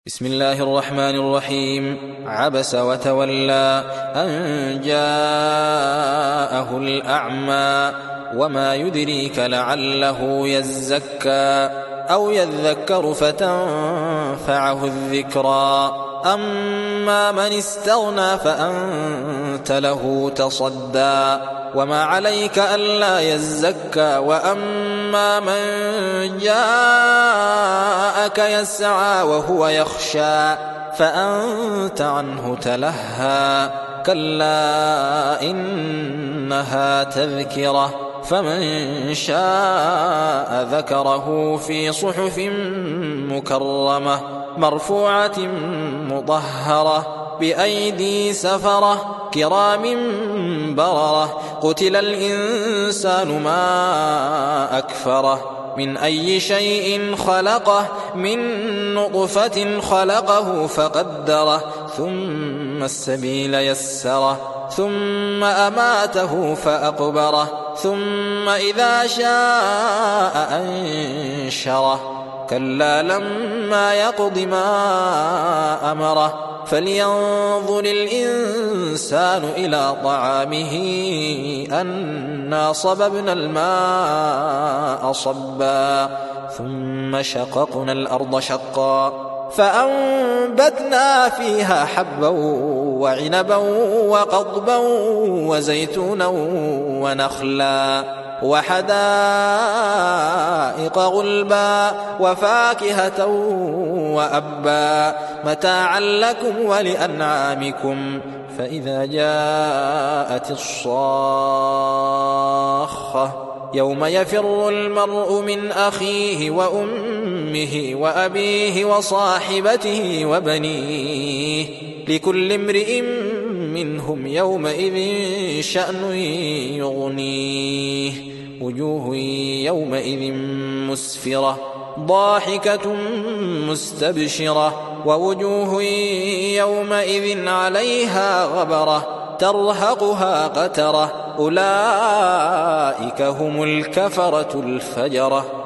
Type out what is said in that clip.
بسم الله الرحمن الرحيم. عبس وتولى أن جاءه الأعمى وما يدريك لعله يزكى أو يذكر فتنفعه الذكرى أما من استغنى فأنت له تصدى وما عليك ألا يزكى وأما من جاءك يسعى وهو يخشى فأنت عنه تلهى كلا إنها تذكرة فمن شاء ذكره في صحف مكرمة مرفوعة مطهرة بأيدي سفرة كرام بررة قتل الإنسان ما أكفره من أي شيء خلقه من نطفة خلقه فقدره ثم السبيل يسره ثم أماته فأقبره ثم إذا شاء أنشره كلا لما يقض ما أمره فلينظر الإنسان إلى طعامه أنا صببنا الماء صبا ثم شققنا الأرض شقا فأنبتنا فيها حبا وعنبا وقضبا وزيتونا ونخلا وحدائق غلبا وفاكهة وأبا متاعا لكم ولأنعامكم فإذا جاءت الصاخة يوم يفر المرء من أخيه وأمه وأبيه وصاحبته وبنيه لكل امرئ منهم يومئذ شأن يغنيه وجوه يومئذ مسفرة ضاحكة مستبشرة ووجوه يومئذ عليها غبرة ترهقها قترة أولئك هم الكفرة الفجرة.